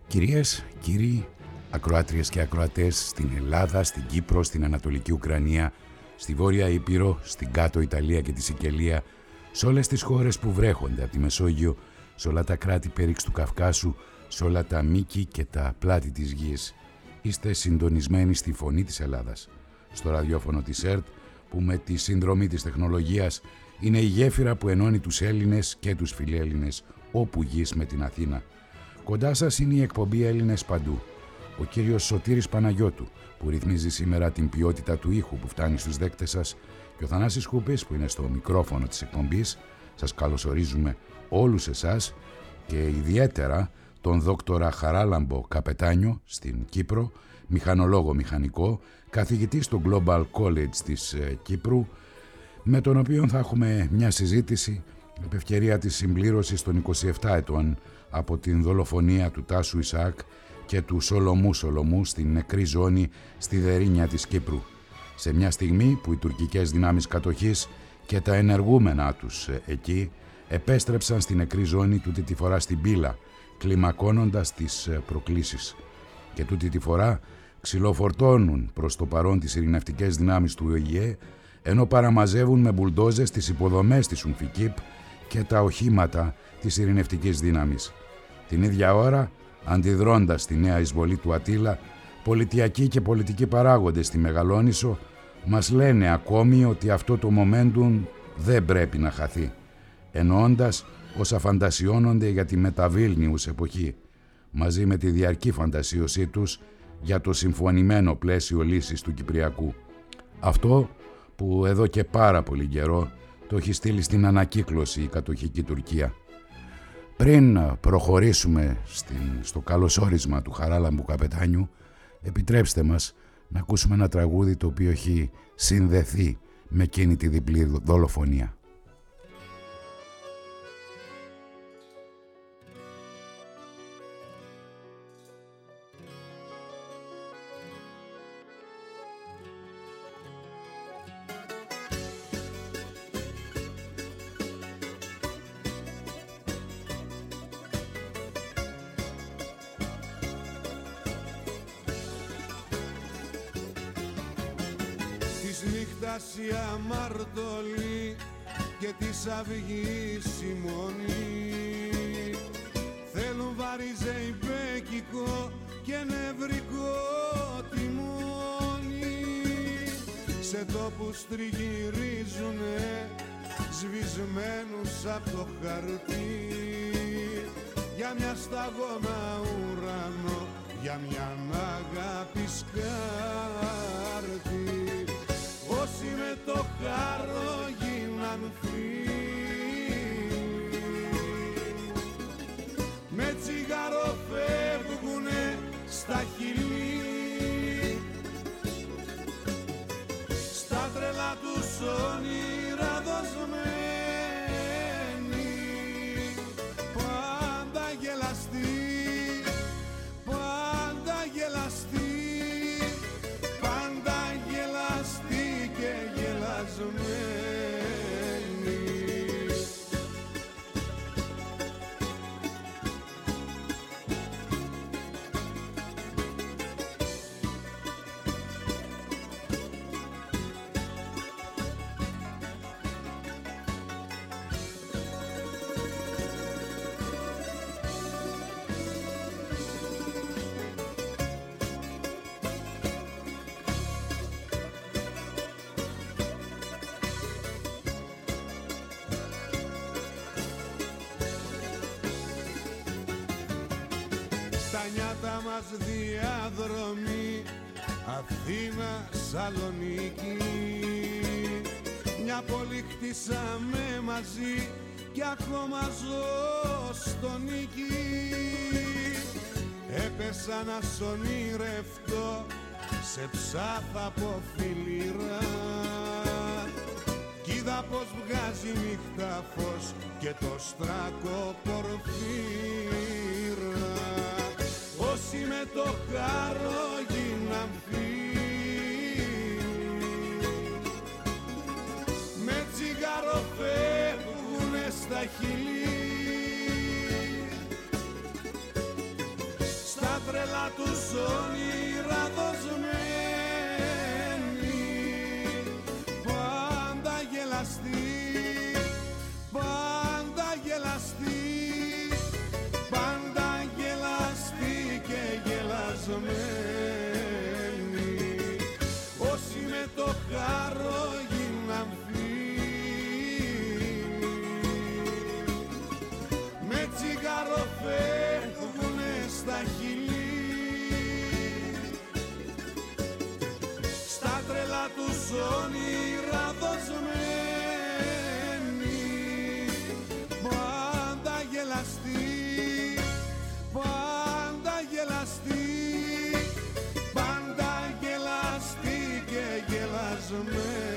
Κυρίες, κύριοι, ακροάτριες και ακροατές στην Ελλάδα, στην Κύπρο, στην Ανατολική Ουκρανία, στη Βόρεια Ήπειρο, στην Κάτω Ιταλία και τη Σικελία, σε όλες τις χώρες που βρέχονται από τη Μεσόγειο, σε όλα τα κράτη πέριξ του Καυκάσου, σε όλα τα μήκη και τα πλάτη της γης. Είστε συντονισμένοι στη φωνή της Ελλάδας, στο ραδιόφωνο της ΕΡΤ, που με τη συνδρομή της τεχνολογίας είναι η γέφυρα που ενώνει τους Έλληνες και τους φιλέλληνες όπου γης με την Αθήνα. Κοντά σας είναι η εκπομπή Έλληνες Παντού. Ο κύριος Σωτήρης Παναγιώτου, που ρυθμίζει σήμερα την ποιότητα του ήχου που φτάνει στους δέκτες σας, και ο Θανάσης Κούπης, που είναι στο μικρόφωνο της εκπομπής. Σας καλωσορίζουμε όλους εσάς και ιδιαίτερα τον δόκτορα Χαράλαμπο Καπετάνιο στην Κύπρο, μηχανολόγο μηχανικό, καθηγητή στο Global College της Κύπρου, με τον οποίο θα έχουμε μια συζήτηση επ' ευκαιρία της συμπλήρωσης των 27 ετών από την δολοφονία του Τάσου Ισαάκ και του Σολομού στην νεκρή ζώνη στη Δερίνια της Κύπρου, σε μια στιγμή που οι τουρκικές δυνάμεις κατοχής και τα ενεργούμενά τους εκεί επέστρεψαν στην νεκρή ζώνη, τούτη τη φορά στην Πύλα, κλιμακώνοντας τις προκλήσεις, και τούτη τη φορά ξυλοφορτώνουν προς το παρόν τις ειρηνευτικές δυνάμεις του ΟΗΕ, ενώ παραμαζεύουν με μπουλντόζες τις υποδομές της UNFICYP και τα οχήματα της ειρηνευτικής δύναμης. Την ίδια ώρα, αντιδρώντας στη νέα εισβολή του Ατήλα, πολιτιακοί και πολιτικοί παράγοντες στη Μεγαλόνισσο μας λένε ακόμη ότι αυτό το momentum δεν πρέπει να χαθεί, εννοώντας όσα φαντασιώνονται για τη μεταβίλνιους εποχή, μαζί με τη διαρκή φαντασίωσή τους για το συμφωνημένο πλαίσιο λύσης του Κυπριακού. Αυτό που εδώ και πάρα πολύ καιρό το έχει στείλει στην ανακύκλωση η κατοχική Τουρκία. Πριν προχωρήσουμε στο καλωσόρισμα του Χαράλαμπου Καπετάνιου, επιτρέψτε μας να ακούσουμε ένα τραγούδι το οποίο έχει συνδεθεί με εκείνη τη διπλή δολοφονία. Η αμαρτωλή και της αυγής η μονή θέλουν βαριζεϊπέκικο και νευρικό τιμόνι, σε τόπους τριγυρίζουνε σβησμένους απ' το χαρτί, για μια σταγόνα ουρανό, για μια αγάπη σκάρτη. Όσοι με το χάρο γίναν φίλοι, με τσιγάρο φεύγουνε στα χειλή, στα τρελά τους όνειρα δοσμένοι, πάντα γελαστοί, πάντα γελαστοί, διαδρομή Αθήνα Σαλονίκη, μια πόλη χτίσαμε μαζί κι ακόμα ζω στο νίκη. Έπεσα να σ' ονειρευτώ σε ψάθα από φιλήρα, κι είδα πως βγάζει νύχτα φως και το στράκο πορφύρα. Όσοι με το χάρο γίναν φίλοι, με τσιγάρο φεύγουνε στα χειλή, στα τρέλα τους όνειρα δοσμένοι, πάντα γελαστοί, πάντα γελαστοί, πάντα γελαστοί και γελασμένοι. Όσοι με το χάρο γίναν φίλοι, με τσιγάρο φεύγουνε στα χείλη, στα τρέλα τους όνειρα δοσμένοι, πάντα γελαστοί, πάντα γελαστοί, πάντα γελαστοί και γελασμένοι.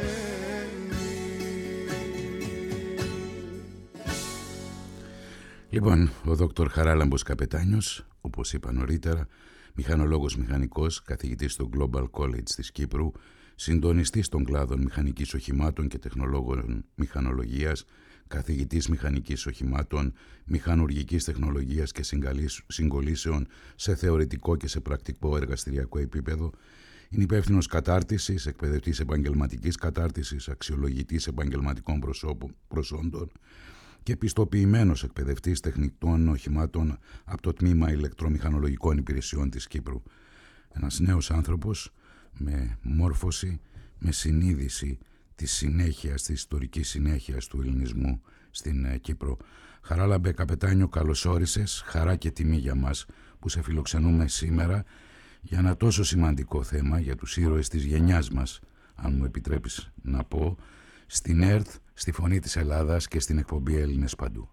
Λοιπόν, ο Δόκτωρ Χαράλαμπος Καπετάνιος, όπως είπα νωρίτερα, μηχανολόγος μηχανικός, καθηγητής στο Global College της Κύπρου, συντονιστής των κλάδων μηχανικής οχημάτων και τεχνολόγων μηχανολογίας, καθηγητής μηχανικής οχημάτων, μηχανουργικής τεχνολογίας και συγκολήσεων σε θεωρητικό και σε πρακτικό εργαστηριακό επίπεδο. Είναι υπεύθυνος κατάρτισης, εκπαιδευτής επαγγελματικής κατάρτισης, αξιολογητής επαγγελματικών προσόντων και πιστοποιημένος εκπαιδευτής τεχνητών οχημάτων από το Τμήμα Ηλεκτρομηχανολογικών Υπηρεσιών της Κύπρου. Ένας νέος άνθρωπος με μόρφωση, με συνείδηση της συνέχειας, της ιστορικής συνέχειας του ελληνισμού στην Κύπρο. Χαράλαμπε Καπετάνιο, καλώς όρισες. Χαρά και τιμή για μας που σε φιλοξενούμε σήμερα για ένα τόσο σημαντικό θέμα, για τους ήρωες της γενιάς μας, αν μου επιτρέπεις να πω, στην ΕΡΤ, στη Φωνή της Ελλάδας και στην εκπομπή Έλληνες Παντού.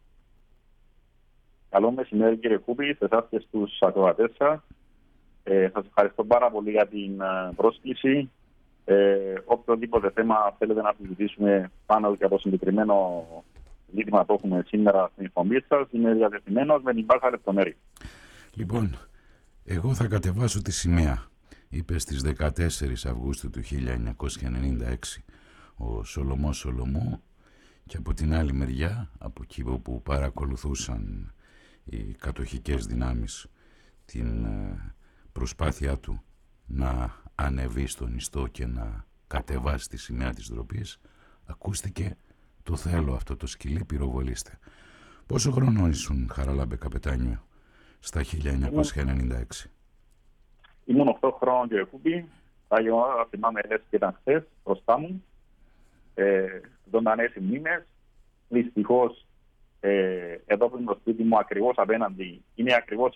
Καλό μεσημέρι κύριε Κούπη, σε εσάς και στους ακροατές σας. Σας ευχαριστώ πάρα πολύ για την πρόσκληση. Οποιοδήποτε θέμα θέλετε να συζητήσουμε πάνω και το συγκεκριμένο ζήτημα που έχουμε σήμερα στην εκπομπή σας, είμαι διατεθειμένος με την πάσα λεπτομέρεια. Λοιπόν, εγώ θα κατεβάσω τη σημαία. Είπε στις 14 Αυγούστου του 1996 ο Σολωμός Σολωμού, και από την άλλη μεριά, από εκεί που παρακολουθούσαν οι κατοχικές δυνάμεις την προσπάθειά του να ανεβεί στον ιστό και να κατεβάσει τη σημαία της ντροπής, ακούστηκε το θέλω αυτό το σκυλί, πυροβολήστε. Πόσο χρόνο ήσουν, Χαράλαμπε Καπετάνιο, στα 1996? Ήμουν 8 χρόνων κύριε Κούπη. Τα γεγονότα θυμάμαι λες και ήταν χθες μπροστά μου. Ζωντανές οι μνήμες. Δυστυχώς εδώ που είναι το σπίτι μου ακριβώς απέναντι, είναι ακριβώς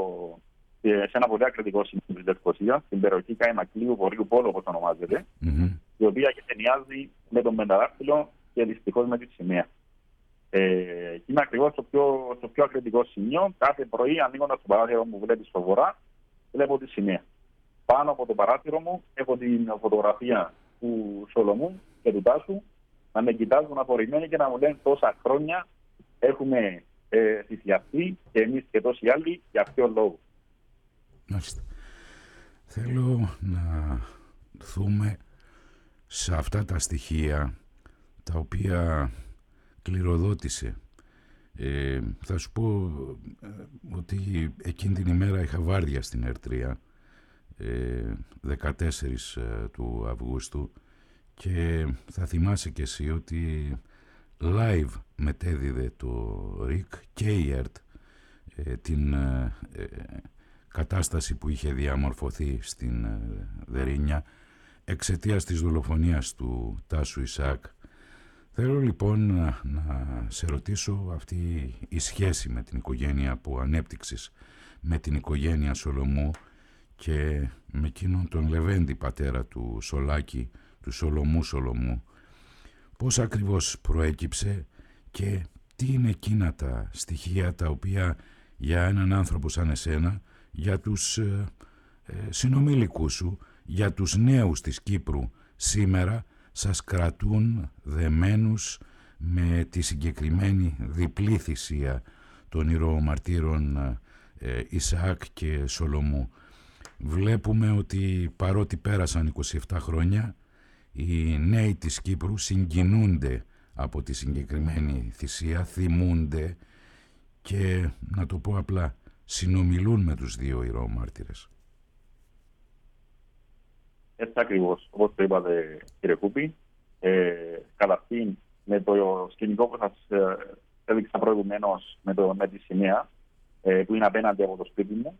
σε ένα πολύ ακριτικό σημείο της Λευκωσίας, στην περιοχή Καϊμακλείου, Βορείου Πόλου όπως ονομάζεται, η οποία γενιάζει με τον πενταδάχτυλο και δυστυχώς με τη σημαία. Είναι ακριβώς στο πιο ακριτικό σημείο. Κάθε πρωί ανοίγοντας το παράθυρο μου που βλέπει στο βορρά, βλέπω τη σημαία. Πάνω από το παράθυρο μου έχω την φωτογραφία του Σολωμού και του Τάσου να με κοιτάζουν απορριμμένοι και να μου λένε τόσα χρόνια έχουμε θυσιαστεί και εμείς και τόσοι άλλοι για ποιο λόγο. Μάλιστα. Θέλω να δούμε σε αυτά τα στοιχεία τα οποία κληροδότησε. Θα σου πω ότι εκείνη την ημέρα είχα βάρδια στην ΕΡΤΡΙΑ 14 του Αυγούστου και θα θυμάσαι και εσύ ότι live μετέδιδε το ΡΙΚ και η ΕΡΤ την κατάσταση που είχε διαμορφωθεί στην Δερίνια εξαιτίας της δολοφονίας του Τάσου Ισαάκ. Θέλω λοιπόν να σε ρωτήσω αυτή η σχέση με την οικογένεια που ανέπτυξες, με την οικογένεια Σολωμού και με εκείνον τον Λεβέντη πατέρα του Σολάκη, του Σολωμού, πώς ακριβώς προέκυψε και τι είναι εκείνα τα στοιχεία τα οποία για έναν άνθρωπο σαν εσένα, για τους συνομήλικούς σου, για τους νέους της Κύπρου σήμερα σας κρατούν δεμένους με τη συγκεκριμένη διπλή θυσία των ηρωομαρτύρων Ισαάκ και Σολωμού. Βλέπουμε ότι παρότι πέρασαν 27 χρόνια, οι νέοι της Κύπρου συγκινούνται από τη συγκεκριμένη θυσία, θυμούνται και, να το πω απλά, συνομιλούν με τους δύο ηρωομάρτυρες. Έτσι ακριβώς, όπως το είπατε κύριε Κούπη, καταρχήν με το σκηνικό που σας έδειξα προηγουμένως με τη σημαία που είναι απέναντι από το σπίτι μου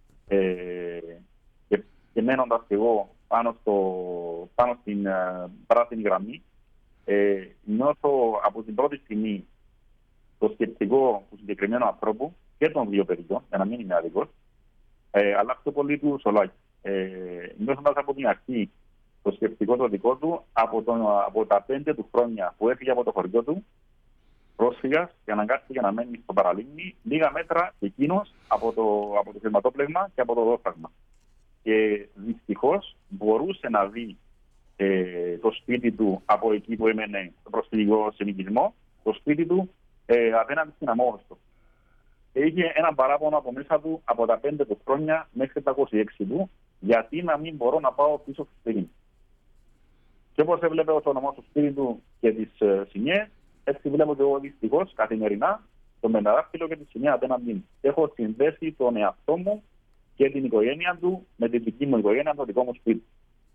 και μένοντας και εγώ πάνω στην πράσινη γραμμή, νιώθω από την πρώτη στιγμή το σκεπτικό του συγκεκριμένου ανθρώπου και των δύο παιδιών, για να μην είμαι άδικος, αλλά πιο πολύ του Σολάκη. Νιώθοντας από την αρχή το σκεπτικό το δικό του από τα 5 του χρόνια που έφυγε από το χωριό του, πρόσφυγας και αναγκάστηκε να μένει στο Παραλίμνη, λίγα μέτρα εκείνος από το χρηματόπλεγμα και από το δόφραγμα. Και δυστυχώς μπορούσε να δει το σπίτι του από εκεί που έμενε στο προσφυγικό συνοικισμό, το σπίτι του απέναντι στην Αμόχωστο. Είχε έναν παράπονο από μέσα του από τα 5 του χρόνια μέχρι τα 26 του, γιατί να μην μπορώ να πάω πίσω στο σπίτι μου. Και όπως έβλεπε ο όνομά του σπίτι του και τις σημαίες, έτσι βλέπω και εγώ δυστυχώς καθημερινά το πενταδάχτυλο και τη σημαία απέναντι μου. Έχω συνδέσει τον εαυτό μου και την οικογένεια του με την δική μου οικογένεια, το δικό μου σπίτι.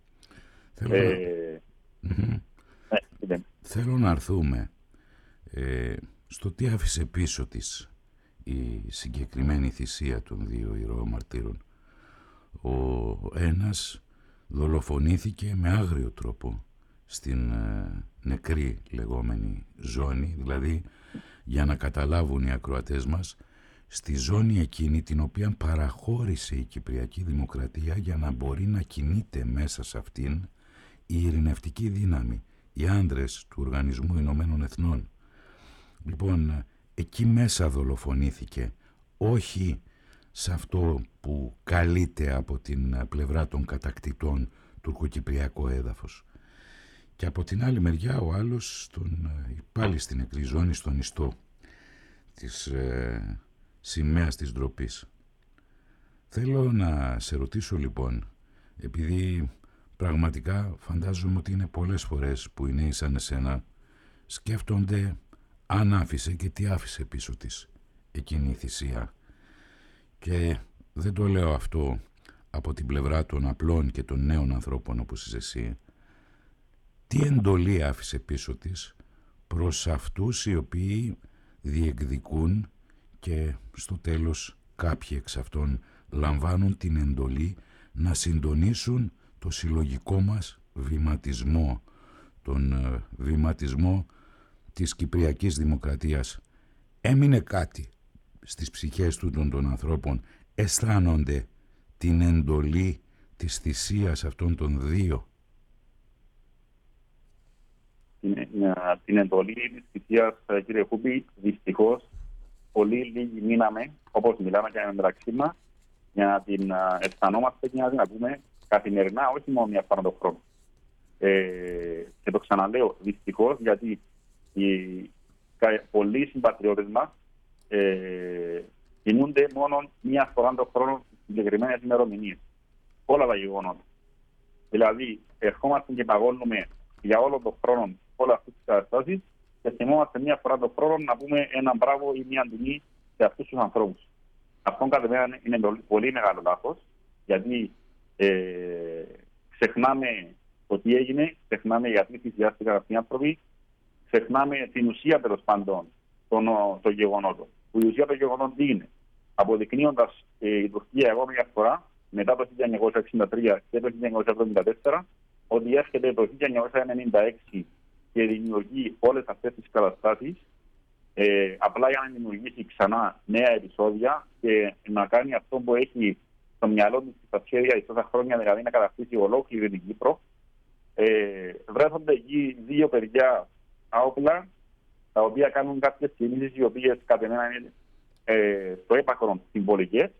Θέλω να έρθουμε στο τι άφησε πίσω της η συγκεκριμένη θυσία των δύο ηρωομαρτύρων. Ο ένας δολοφονήθηκε με άγριο τρόπο στην νεκρή λεγόμενη ζώνη, δηλαδή για να καταλάβουν οι ακροατές μας, στη ζώνη εκείνη την οποία παραχώρησε η Κυπριακή Δημοκρατία για να μπορεί να κινείται μέσα σε αυτήν η ειρηνευτική δύναμη, οι άντρες του Οργανισμού Ηνωμένων Εθνών. Λοιπόν, εκεί μέσα δολοφονήθηκε, όχι σε αυτό που καλείται από την πλευρά των κατακτητών τουρκοκυπριακό έδαφος. Και από την άλλη μεριά ο άλλος πάλι στην νεκρή ζώνη, στον ιστό της σημαίας της ντροπής. Θέλω να σε ρωτήσω λοιπόν, επειδή πραγματικά φαντάζομαι ότι είναι πολλές φορές που οι νέοι σαν εσένα σκέφτονται αν άφησε και τι άφησε πίσω της εκείνη η θυσία. Και δεν το λέω αυτό από την πλευρά των απλών και των νέων ανθρώπων όπως είσαι εσύ. Τι εντολή άφησε πίσω της προς αυτούς οι οποίοι διεκδικούν και στο τέλος κάποιοι εξ αυτών λαμβάνουν την εντολή να συντονίσουν το συλλογικό μας βηματισμό, τον βηματισμό της Κυπριακής Δημοκρατίας. Έμεινε κάτι στις ψυχές του των ανθρώπων, αισθάνονται την εντολή της θυσίας αυτών των δύο. Την εντολή της θυσίας, κύριε Κούπη, δυστυχώς πολύ λίγοι μείναμε, όπως μιλάμε και μεταξύ μας, για να την αισθανόμαστε και να την ακούμε καθημερινά, όχι μόνο μια φορά τον χρόνο. Και το ξαναλέω δυστυχώς, γιατί πολλοί συμπατριώτες μας κινούνται μόνο μια φορά τον χρόνο στις συγκεκριμένες ημερομηνίες. Όλα τα γεγονότα. Δηλαδή, ερχόμαστε και παγώνουμε για όλο τον χρόνο όλα αυτές τις καταστάσεις και θυμόμαστε μια φορά τον χρόνο να πούμε ένα μπράβο ή μια τιμή σε αυτούς τους ανθρώπους. Αυτό κατά μένα είναι πολύ μεγάλο λάθος, γιατί ξεχνάμε το τι έγινε, ξεχνάμε γιατί θυσιάστηκαν αυτοί οι άνθρωποι, ξεχνάμε την ουσία τέλος πάντων των γεγονότων. Η ουσία των γεγονότων τι είναι? Αποδεικνύοντας η Τουρκία εγώ μια φορά, μετά το 1963 και το 1974, ότι έρχεται το 1996 και δημιουργεί όλες αυτές τις καταστάσεις, απλά για να δημιουργήσει ξανά νέα επεισόδια και να κάνει αυτό που έχει στο μυαλό του στα σχέδια τόσα χρόνια, δηλαδή να κατακτήσει ολόκληρη την Κύπρο. Βρέθονται εκεί δύο παιδιά άοπλα, τα οποία κάνουν κάποιες κινήσεις οι οποίες κατά μένα είναι στο έπακρο συμβολικές,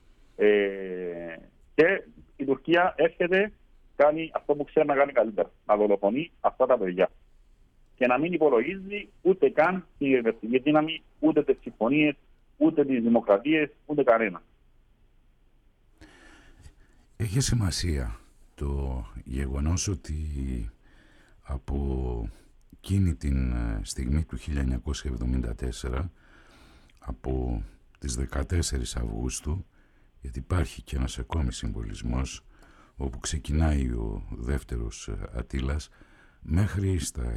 και η Τουρκία έρχεται, κάνει αυτό που ξέρει να κάνει καλύτερα, να δολοφονεί αυτά τα παιδιά και να μην υπολογίζει ούτε καν την ειρηνευτική δύναμη, ούτε τις συμφωνίες, ούτε τις δημοκρατίες, ούτε κανένα. Έχει σημασία το γεγονός ότι από εκείνη την στιγμή του 1974, από τις 14 Αυγούστου, γιατί υπάρχει και ένας ακόμη συμβολισμός, όπου ξεκινάει ο δεύτερος Αττήλας, μέχρι στα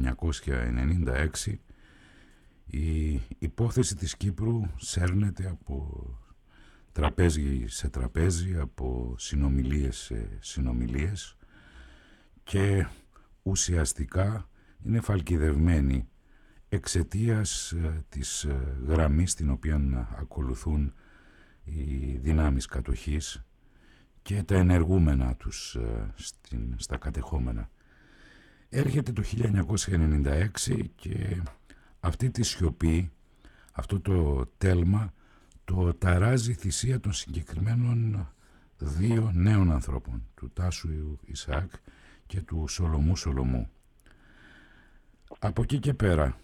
1996 η υπόθεση της Κύπρου σέρνεται από τραπέζι σε τραπέζι, από συνομιλίες σε συνομιλίες και ουσιαστικά είναι φαλκιδευμένη εξαιτίας της γραμμής την οποία ακολουθούν οι δυνάμεις κατοχής και τα ενεργούμενα τους στα κατεχόμενα. Έρχεται το 1996 και αυτή τη σιωπή, αυτό το τέλμα, το ταράζει η θυσία των συγκεκριμένων δύο νέων ανθρώπων, του Τάσου Ισαάκ και του Σολομού Σολομού. Από εκεί και πέρα,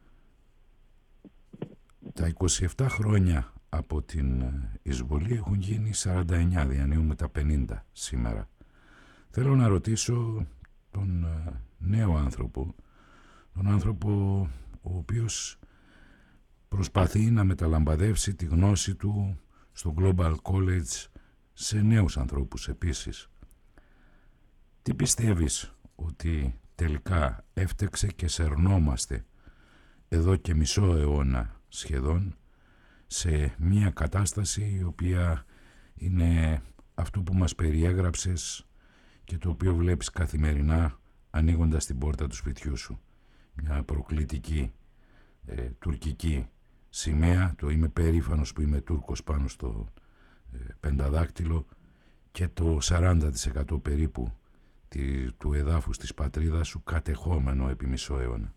τα 27 χρόνια από την εισβολή έχουν γίνει 49, διανύουμε τα 50 σήμερα. Θέλω να ρωτήσω τον νέο άνθρωπο, τον άνθρωπο ο οποίος προσπαθεί να μεταλαμπαδεύσει τη γνώση του στο Global College σε νέους ανθρώπους επίσης. Τι πιστεύεις ότι τελικά έφτεξε και σερνόμαστε εδώ και μισό αιώνα σχεδόν σε μια κατάσταση η οποία είναι αυτό που μας περιέγραψες και το οποίο βλέπεις καθημερινά ανοίγοντας την πόρτα του σπιτιού σου? Μια προκλητική τουρκική σημαία, το είμαι περήφανος που είμαι Τούρκος πάνω στο πενταδάκτυλο, και το 40% περίπου του εδάφους της πατρίδας σου κατεχόμενο επί μισό αιώνα.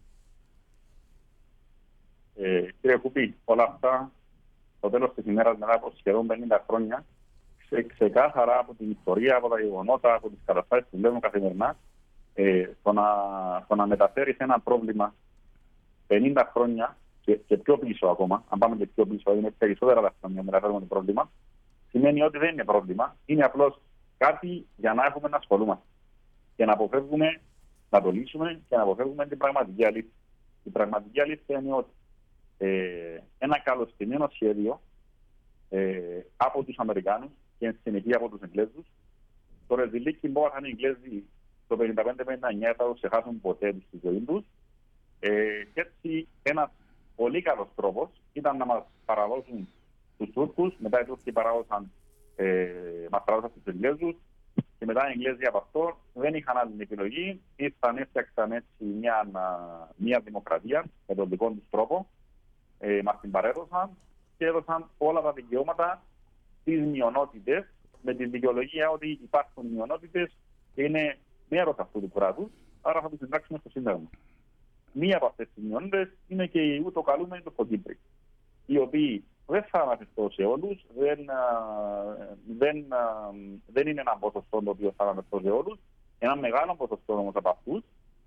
Κύριε Κουπή, όλα αυτά στο τέλος της ημέρας, μετά από σχεδόν 50 χρόνια, ξεκάθαρα από την ιστορία, από τα γεγονότα, από τις καταστάσεις που βλέπουμε καθημερινά, το να μεταφέρεις ένα πρόβλημα 50 χρόνια και πιο πίσω ακόμα, αν πάμε και πιο πίσω, είναι περισσότερα τα χρόνια μεταφέρουμε το πρόβλημα, σημαίνει ότι δεν είναι πρόβλημα, είναι απλώς κάτι για να έχουμε να ασχολούμαστε και να αποφεύγουμε να το λύσουμε και να αποφεύγουμε την πραγματική αλήθεια. Η πραγματική αλήθεια είναι ότι ένα καλωστημένο σχέδιο από τους Αμερικάνους και εν συνεχεία από τους Εγγλέζους, το ρεζιλίκι που είχαν οι Εγγλέζοι το 55-59 θα το ξεχάσουν ποτέ στη ζωή τους, και έτσι ένας πολύ καλός τρόπος ήταν να μας παραδώσουν τους Τούρκους, μετά οι Τούρκοι μας παράδωσαν τους Εγγλέζους και μετά οι Εγγλέζοι από αυτό δεν είχαν άλλη επιλογή, έφτιαξαν έτσι μια δημοκρατία με τον δικό τους τρόπο, μας την παρέδωσαν και έδωσαν όλα τα δικαιώματα στις μειονότητες με τη δικαιολογία ότι υπάρχουν μειονότητες και είναι μέρος αυτού του κράτους, άρα θα τους εντάξουμε στο Σύνταγμα. Μία από αυτές τις μειονότητες είναι και οι ούτω καλούμενοι Τουρκοκύπροι, οι οποίοι δεν θα αναφερθώ σε όλους, δεν είναι ένα ποσοστό το οποίο θα αναφερθώ σε όλους. Ένα μεγάλο ποσοστό όμως από αυτούς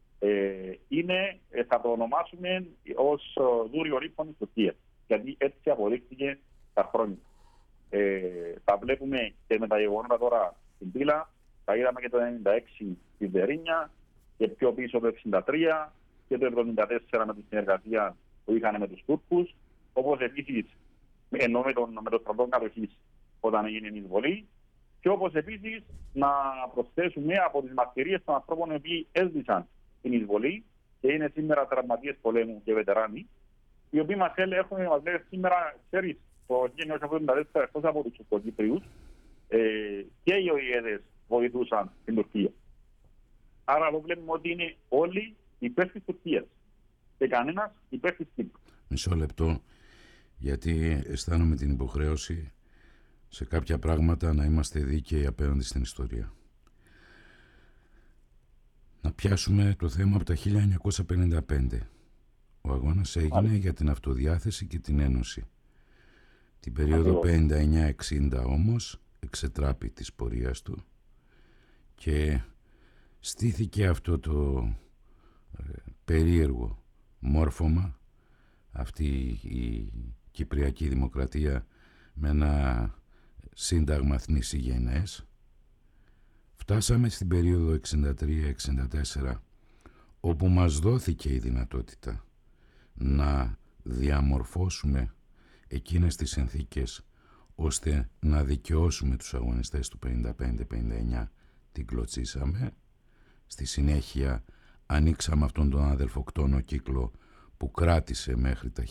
θα το ονομάσουμε ως δούριο ρήφων της Τουρκίας, γιατί έτσι αποδείχθηκε τα χρόνια. Τα βλέπουμε και με τα γεγονότα τώρα στην Πύλα, τα είδαμε και το 1996 στη Βερίνια και πιο πίσω το 1963 και το 1974 με τη συνεργασία που είχαν με τους Τούρκους, όπως επίσης ενώ με το στρατό κατοχής όταν έγινε η εισβολή, και όπως επίσης να προσθέσουμε από τις μαρτυρίες των ανθρώπων οι οποίοι έσβησαν την εισβολή και είναι σήμερα τραυματίες πολέμου και βετεράνοι, οι οποίοι μας λένε σήμερα, ξέρεις, το 1974 εκτός από τους Τουρκοκύπριους και οι ΟΗΕΔες βοηθούσαν την Τουρκία. Άρα εδώ βλέπουμε ότι είναι όλοι υπέρ της Τουρκίας και κανένας υπέρ της Κύπρου. Μισό λεπτό, γιατί αισθάνομαι την υποχρέωση σε κάποια πράγματα να είμαστε δίκαιοι απέναντι στην ιστορία. Να πιάσουμε το θέμα από τα 1955. Ο αγώνας έγινε για την αυτοδιάθεση και την ένωση. Την περίοδο 59-60 όμως εξετράπη της πορείας του και στήθηκε αυτό το περίεργο μόρφωμα, αυτή η Κυπριακή Δημοκρατία με ένα σύνταγμα θνησιγενές. Φτάσαμε στην περίοδο 63-64 όπου μας δόθηκε η δυνατότητα να διαμορφώσουμε εκείνες τις συνθήκες ώστε να δικαιώσουμε τους αγωνιστές του 55-59. Την κλωτσίσαμε. Στη συνέχεια ανοίξαμε αυτόν τον αδελφοκτόνο κύκλο που κράτησε μέχρι τα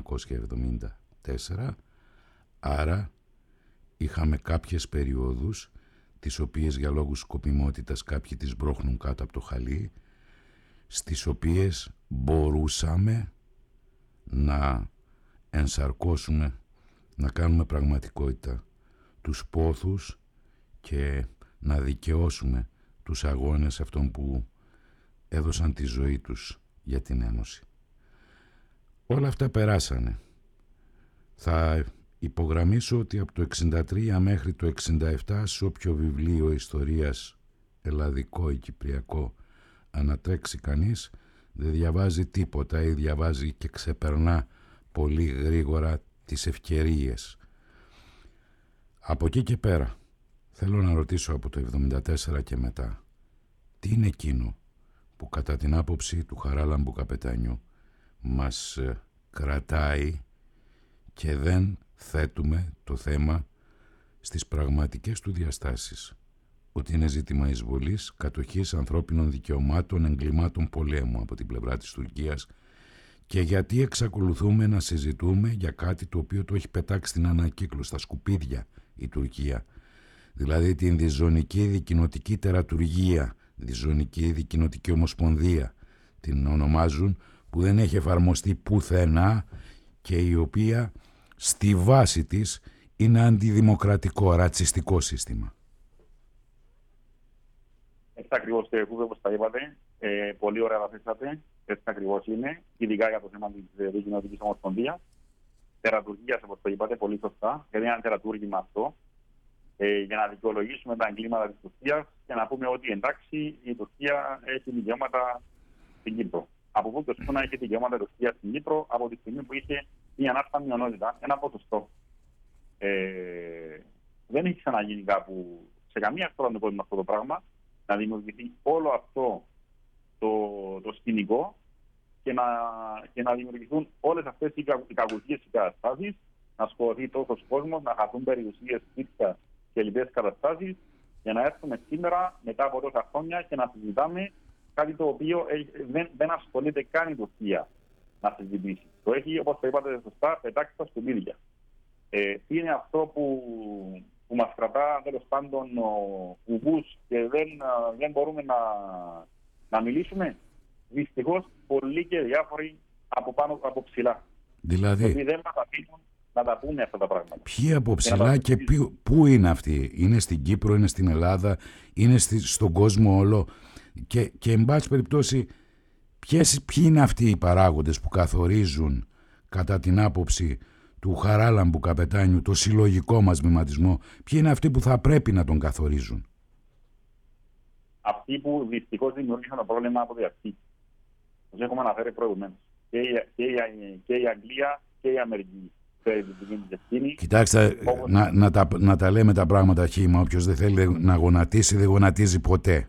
1974. Άρα είχαμε κάποιες περιόδους τις οποίες για λόγους σκοπιμότητας κάποιοι τις μπρώχνουν κάτω από το χαλί, στις οποίες μπορούσαμε να ενσαρκώσουμε, να κάνουμε πραγματικότητα τους πόθους και να δικαιώσουμε τους αγώνες αυτών που έδωσαν τη ζωή τους για την Ένωση. Όλα αυτά περάσανε. Θα υπογραμμίσω ότι από το 63 μέχρι το 67 σε όποιο βιβλίο ιστορίας ελλαδικό ή κυπριακό ανατρέξει κανείς, δεν διαβάζει τίποτα ή διαβάζει και ξεπερνά πολύ γρήγορα τις ευκαιρίες. Από εκεί και πέρα θέλω να ρωτήσω από το 74 και μετά, τι είναι εκείνο που κατά την άποψη του Χαράλαμπου Καπετάνιου μας κρατάει και δεν θέτουμε το θέμα στις πραγματικές του διαστάσεις, ότι είναι ζήτημα εισβολής, κατοχής ανθρώπινων δικαιωμάτων, εγκλημάτων πολέμου από την πλευρά της Τουρκίας, και γιατί εξακολουθούμε να συζητούμε για κάτι το οποίο το έχει πετάξει στην ανακύκλωση, στα σκουπίδια η Τουρκία, δηλαδή την διζωνική δικοινοτική τερατουργία, διζωνική δικοινοτική ομοσπονδία την ονομάζουν, που δεν έχει εφαρμοστεί πουθενά και η οποία στη βάση της είναι αντιδημοκρατικό, ρατσιστικό σύστημα. Έτσι ακριβώς, όπως τα είπατε, πολύ ωραία τα θέσατε, έτσι ακριβώς είναι, ειδικά για το θέμα της δικοινοτικής ομοσπονδίας. Τερατουργίας, όπως το είπατε, πολύ σωστά, γιατί είναι ένα τερατούργημα αυτό, για να δικαιολογήσουμε τα εγκλήματα της Τουρκίας και να πούμε ότι εντάξει, η Τουρκία έχει δικαιώματα στην Κύπρο. Από πού και πού να έχει δικαιώματα η Τουρκία στην Κύπρο, από τη στιγμή που είχε μια ανάρτα μειονότητα, ένα ποσοστό. Δεν έχει ξαναγίνει κάπου σε καμία χώρα του κόσμου αυτό το πράγμα, να δημιουργηθεί όλο αυτό το σκηνικό και να δημιουργηθούν όλες αυτές οι κακουχίες και καταστάσεις, να σκοτωθεί τόσος κόσμος, να χαθούν περιουσίες, σπίτια και λοιπές καταστάσεις, για να έρθουμε σήμερα μετά από τόσα χρόνια και να συζητάμε κάτι το οποίο δεν ασχολείται καν η Τουρκία να συζητήσει. Το έχει, όπως το είπατε σωστά, πετάξει στα σκουπίδια. Τι είναι αυτό που μας κρατά τέλος πάντων ουγούς και δεν μπορούμε να μιλήσουμε? Δυστυχώς πολλοί και διάφοροι από πάνω από ψηλά. Δηλαδή, γιατί δεν μας αφήνουν να τα πούμε αυτά τα πράγματα. Ποιοι από ψηλά και πού είναι αυτοί? Είναι στην Κύπρο, είναι στην Ελλάδα, είναι στον κόσμο όλο? Και εν πάση περιπτώσει, ποιοι είναι αυτοί οι παράγοντες που καθορίζουν κατά την άποψη του Χαράλαμπου Καπετάνιου το συλλογικό μας μηματισμό? Ποιοι είναι αυτοί που θα πρέπει να τον καθορίζουν? Αυτοί που δυστυχώς δημιούργησαν το πρόβλημα από την αρχή. Όπως έχουμε αναφέρει προηγουμένως. Και η Αγγλία και η Αμερική. Κοιτάξτε, να τα λέμε τα πράγματα χύμα. Όποιος δεν θέλει να γονατίσει, δεν γονατίζει ποτέ.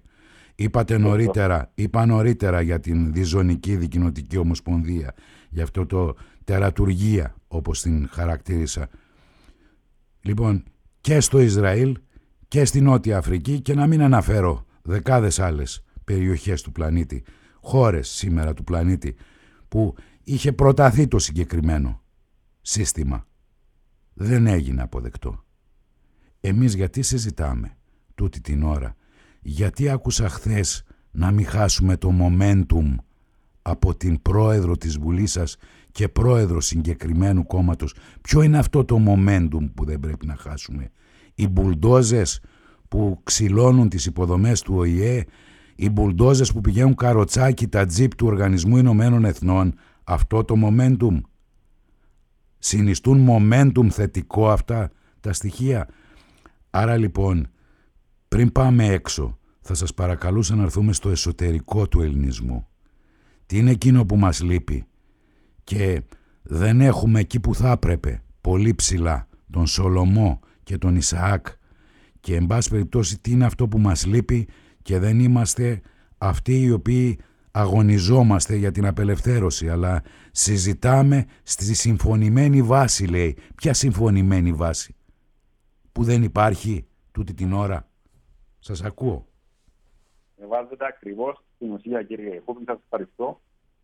Είπα νωρίτερα για την διζωνική δικοινοτική ομοσπονδία, για αυτό το τερατουργία όπως την χαρακτήρισα. Λοιπόν, και στο Ισραήλ και στη Νότια Αφρική, και να μην αναφέρω δεκάδες άλλες περιοχές του πλανήτη, χώρες σήμερα του πλανήτη, που είχε προταθεί το συγκεκριμένο σύστημα. Δεν έγινε αποδεκτό. Εμείς γιατί συζητάμε τούτη την ώρα? Γιατί άκουσα χθες να μην χάσουμε το momentum από την πρόεδρο της Βουλής σας και πρόεδρο συγκεκριμένου κόμματος? Ποιο είναι αυτό το momentum που δεν πρέπει να χάσουμε? Οι μπουλντόζες που ξυλώνουν τις υποδομές του ΟΗΕ, οι μπουλντόζες που πηγαίνουν καροτσάκι τα τζιπ του Οργανισμού Ηνωμένων Εθνών, αυτό το momentum? Συνιστούν momentum θετικό αυτά τα στοιχεία? Άρα λοιπόν, πριν πάμε έξω, θα σας παρακαλούσα να έρθουμε στο εσωτερικό του ελληνισμού. Τι είναι εκείνο που μας λείπει και δεν έχουμε εκεί που θα έπρεπε, πολύ ψηλά, τον Σολομό και τον Ισαάκ, και εν πάση περιπτώσει τι είναι αυτό που μας λείπει και δεν είμαστε αυτοί οι οποίοι αγωνιζόμαστε για την απελευθέρωση, αλλά συζητάμε στη συμφωνημένη βάση, λέει. Ποια συμφωνημένη βάση? Που δεν υπάρχει τούτη την ώρα. Σας ακούω. Βάζετε ακριβώς στην ουσία, κύριε Χούπιν, σας ευχαριστώ.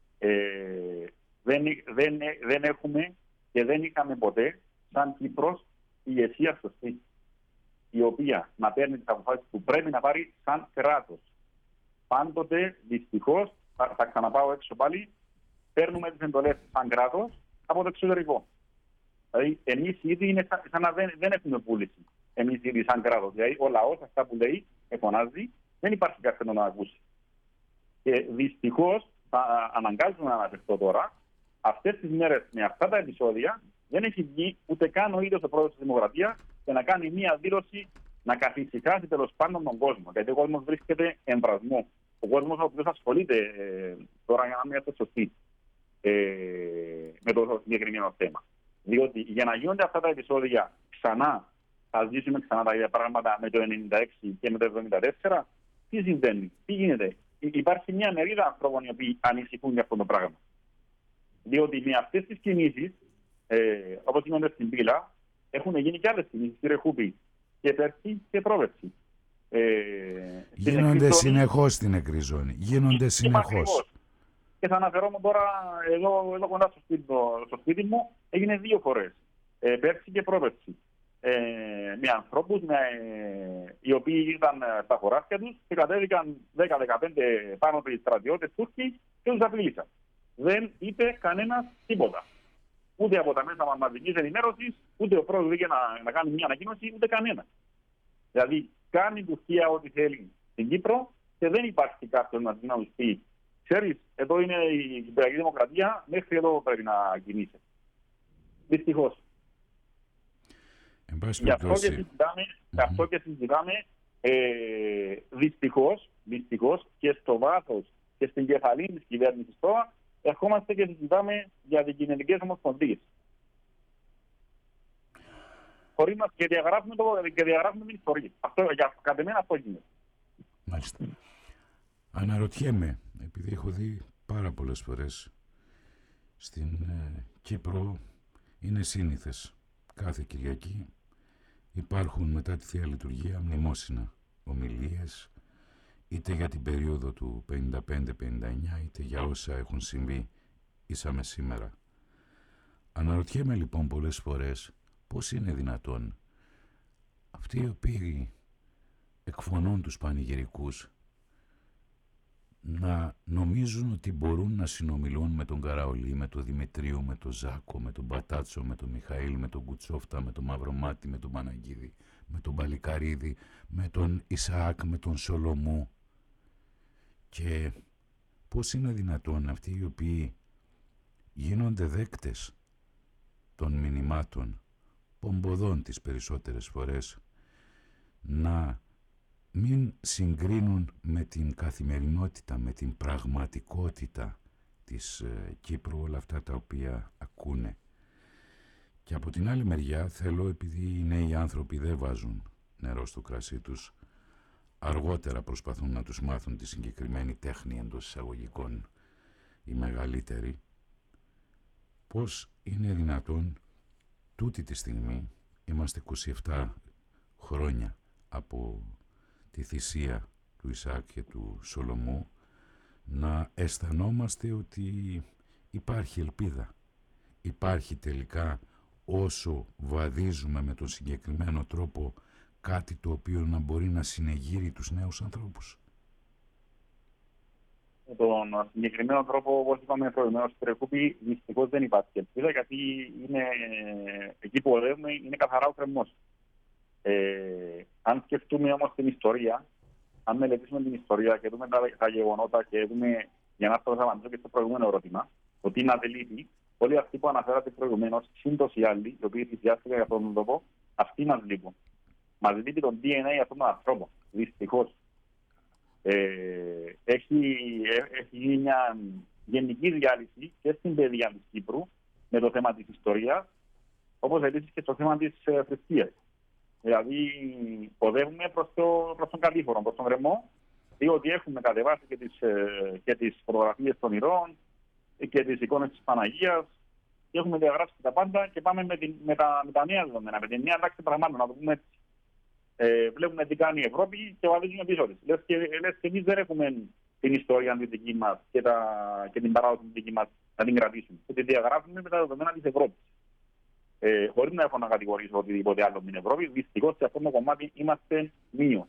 Δεν έχουμε και δεν είχαμε ποτέ, σαν Κύπρος, ηγεσία σωστή, η οποία να παίρνει τις αποφάσεις που πρέπει να πάρει σαν κράτος. Πάντοτε, δυστυχώς, θα ξαναπάω έξω πάλι, παίρνουμε τις εντολές σαν κράτος από το εξωτερικό. Δηλαδή, εμείς ήδη είναι σαν να δεν έχουμε πούληση. Εμείς ήδη σαν κράτος. Δηλαδή, ο λαός, αυτά που λέει, φωνάζει, δεν υπάρχει κάποιο να ακούσει. Και δυστυχώς, θα αναγκάζουμε να αναφερθώ τώρα, αυτές τις μέρες με αυτά τα επεισόδια, δεν έχει βγει ούτε καν ο ίδιος ο πρόεδρος της Δημοκρατίας και να κάνει μία δήλωση να καθησυχάσει τέλος πάντων τον κόσμο. Γιατί ο κόσμος βρίσκεται εμβρασμό. Ο κόσμος ο οποίος ασχολείται τώρα για να μην έρθει σωστή με το συγκεκριμένο θέμα. Διότι για να γίνονται αυτά τα επεισόδια ξανά, θα ζήσουμε ξανά τα ίδια πράγματα με το 1996 και με το 1974, τι συμβαίνει, τι γίνεται? Υπάρχει μια μερίδα ανθρώπων οι οποίοι ανησυχούν για αυτό το πράγμα. Διότι με αυτές τις κινήσεις, όπως γίνονται στην Πύλα, έχουν γίνει και άλλες κινήσεις, κύριε Χούπη, και πέρσι και πρόπερσι. Γίνονται συνεχώς στην Εκριζώνη. Γίνονται συνεχώς. Και θα αναφερόμουν τώρα εδώ κοντά στο σπίτι μου, έγινε 2 φορές. Πέρσι και πρόπερσι. Με ανθρώπους οι οποίοι ήταν στα χωράφια τους και κατέβηκαν 10-15 πάνω από οι στρατιώτες Τούρκοι και τους απειλήσαν. Δεν είπε κανένας τίποτα. Ούτε από τα μέσα μαζικής ενημέρωσης, ούτε ο πρόεδρος βγήκε να κάνει μια ανακοίνωση, ούτε κανένα. Δηλαδή, κάνει η Τουρκία ό,τι θέλει στην Κύπρο και δεν υπάρχει κάποιος να του πει: ξέρεις, εδώ είναι η Κυπριακή Δημοκρατία, μέχρι εδώ πρέπει να κινείσαι. Δυστυχώς. Γι' αυτό και συζητάμε, δυστυχώς και στο βάθος και στην κεφαλή της κυβέρνησης τώρα, ερχόμαστε και συζητάμε για τις κοινωνικές ομοσπονδίες. Χωρίς μας και διαγράφουμε την ιστορία. Κατ' εμένα αυτό γίνεται. Μάλιστα. Αναρωτιέμαι, επειδή έχω δει πάρα πολλές φορές στην Κύπρο, είναι σύνηθες κάθε Κυριακή υπάρχουν μετά τη Θεία Λειτουργία μνημόσυνα, ομιλίες, είτε για την περίοδο του 55-59, είτε για όσα έχουν συμβεί ήσαμε σήμερα. Αναρωτιέμαι λοιπόν πολλές φορές πώς είναι δυνατόν αυτοί οι οποίοι εκφωνούν τους πανηγυρικούς να νομίζουν ότι μπορούν να συνομιλούν με τον Καραολί, με τον Δημητρίου, με τον Ζάκο, με τον Πατάτσο, με τον Μιχαήλ, με τον Κουτσόφτα, με τον Μαυρομάτι, με τον Παναγίδη, με τον Παλικαρίδη, με τον Ισαάκ, με τον Σολομού. Και πώς είναι δυνατόν αυτοί οι οποίοι γίνονται δέκτες των μηνυμάτων, πομποδών τις περισσότερες φορές, να μην συγκρίνουν με την καθημερινότητα, με την πραγματικότητα της Κύπρου όλα αυτά τα οποία ακούνε. Και από την άλλη μεριά θέλω, επειδή οι νέοι άνθρωποι δεν βάζουν νερό στο κρασί τους, αργότερα προσπαθούν να τους μάθουν τη συγκεκριμένη τέχνη εντός εισαγωγικών οι μεγαλύτεροι, πώς είναι δυνατόν τούτη τη στιγμή, είμαστε 27 χρόνια από τη θυσία του Ισαάκ και του Σολομού, να αισθανόμαστε ότι υπάρχει ελπίδα. Υπάρχει τελικά, όσο βαδίζουμε με τον συγκεκριμένο τρόπο, κάτι το οποίο να μπορεί να συνεγείρει τους νέους ανθρώπους. Με τον συγκεκριμένο τρόπο, όπως είπαμε προηγουμένως, δυστυχώς δεν υπάρχει ελπίδα, γιατί εκεί που οδεύουμε είναι καθαρά ο κρεμμός. Αν σκεφτούμε όμως την ιστορία, αν μελετήσουμε την ιστορία και δούμε τα γεγονότα και δούμε, για να απαντήσω και στο προηγούμενο ερώτημα, ότι είναι αδελήτη, όλοι αυτοί που αναφέρατε προηγουμένως, σύντος οι άλλοι, οι οποίοι θυσιάστηκαν για αυτόν τον τόπο, αυτοί μας λείπουν. Μας λείπει το DNA αυτών των ανθρώπων, δυστυχώς. Έχει γίνει μια γενική διάλυση και στην παιδεία της Κύπρου με το θέμα της ιστορίας, όπως επίσης και στο θέμα της θρησκείας. Δηλαδή, οδεύουμε προς τον κατήφορο, προς τον γκρεμό διότι έχουμε κατεβάσει και τις φωτογραφίες των ηρώων και τις εικόνες της Παναγίας και έχουμε διαγράψει τα πάντα και πάμε με τα νέα δεδομένα, με την νέα τάξη πραγμάτων, να το πούμε έτσι. Βλέπουμε τι κάνει η Ευρώπη και βαδίζουμε πίσω της. Λες και εμείς δεν έχουμε την ιστορία τη δική μας και την παράδοση τη δική μας να την κρατήσουμε. Και τη διαγράφουμε με τα δεδομένα της Ευρώπης. Χωρίς να έχω να κατηγορήσω οτιδήποτε άλλο με την Ευρώπη, δυστυχώς σε αυτό το κομμάτι είμαστε μείον.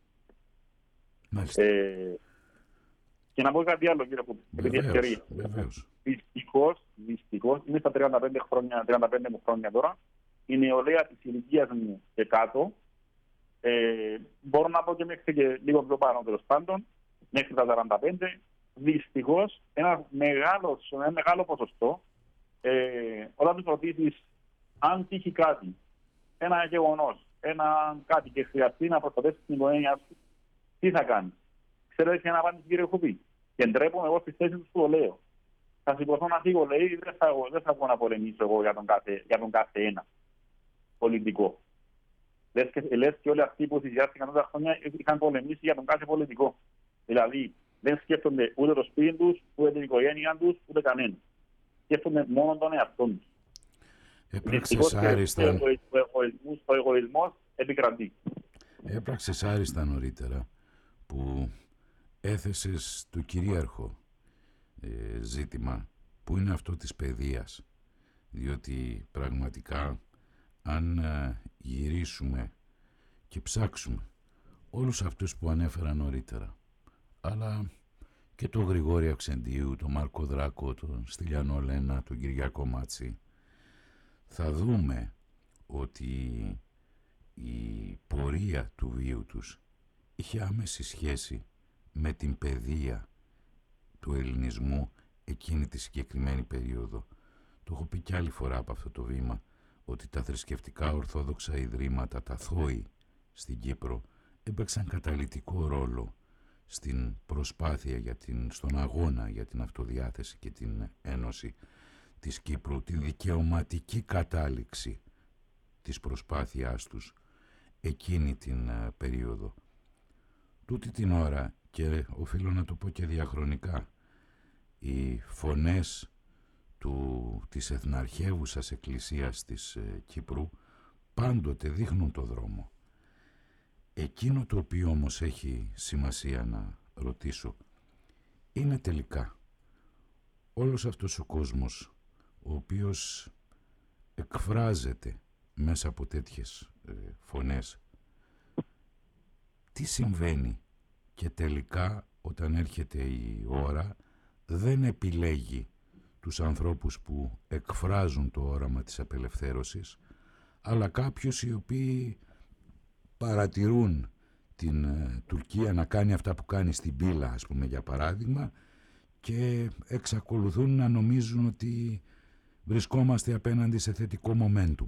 Και να πω κάτι άλλο, κύριε Κούπη, επειδή ευκαιρία. Δυστυχώς, είμαι στα 35 χρόνια τώρα, η νεολαία της ηλικίας μου και κάτω, μπορώ να πω και μέχρι και λίγο πιο πάνω τέλος πάντων, μέχρι τα 45, δυστυχώς ένα μεγάλο ποσοστό, όταν τους ρωτήσεις αν τύχει κάτι, ένα γεγονός, κάτι και χρειαστεί να προστατεύσει την οικογένειά σου, τι θα κάνει? Ξέρετε ποια είναι απάντηση, κύριε Κουπή? Και ντρέπομαι εγώ στη θέση του που το λέω. Θα σηκωθώ να φύγω, λέει, δεν θα βγω να πολεμήσω εγώ για τον κάθε ένα πολιτικό. Λες και όλοι αυτοί που θυσιάστηκαν τόσα χρόνια είχαν πολεμήσει για τον κάθε πολιτικό. Δηλαδή, δεν σκέφτονται ούτε το σπίτι τους, ούτε την οικογένειά τους, ούτε κανέναν. Σκέφτονται μόνο τον εαυτό τους. Έπραξες άριστα. Ο εγωισμός επικρατεί. Έπραξες άριστα νωρίτερα που έθεσες το κυρίαρχο ζήτημα που είναι αυτό της παιδείας, διότι πραγματικά αν γυρίσουμε και ψάξουμε όλους αυτούς που ανέφερα νωρίτερα, αλλά και τον Γρηγόρη Αυξεντίου, τον Μάρκο Δράκο, τον Στυλιανό Λένα, τον Κυριακό Μάτσι, θα δούμε ότι η πορεία του βίου τους είχε άμεση σχέση με την παιδεία του ελληνισμού εκείνη τη συγκεκριμένη περίοδο. Το έχω πει κι άλλη φορά από αυτό το βήμα, ότι τα θρησκευτικά ορθόδοξα ιδρύματα, τα ΘΟΗ στην Κύπρο, έπαιξαν καταλυτικό ρόλο στην προσπάθεια στον αγώνα για την αυτοδιάθεση και την ένωση της Κύπρου, τη δικαιωματική κατάληξη της προσπάθειάς τους εκείνη την περίοδο. Τούτη την ώρα, και οφείλω να το πω και διαχρονικά, οι φωνές της εθναρχεύουσας εκκλησίας της Κύπρου πάντοτε δείχνουν το δρόμο. Εκείνο το οποίο όμως έχει σημασία να ρωτήσω είναι τελικά όλος αυτός ο κόσμος ο οποίος εκφράζεται μέσα από τέτοιες φωνές, τι συμβαίνει και τελικά όταν έρχεται η ώρα δεν επιλέγει τους ανθρώπους που εκφράζουν το όραμα της απελευθέρωσης, αλλά κάποιους οι οποίοι παρατηρούν την Τουρκία να κάνει αυτά που κάνει στην Πύλα, ας πούμε, για παράδειγμα, και εξακολουθούν να νομίζουν ότι βρισκόμαστε απέναντι σε θετικό momentum.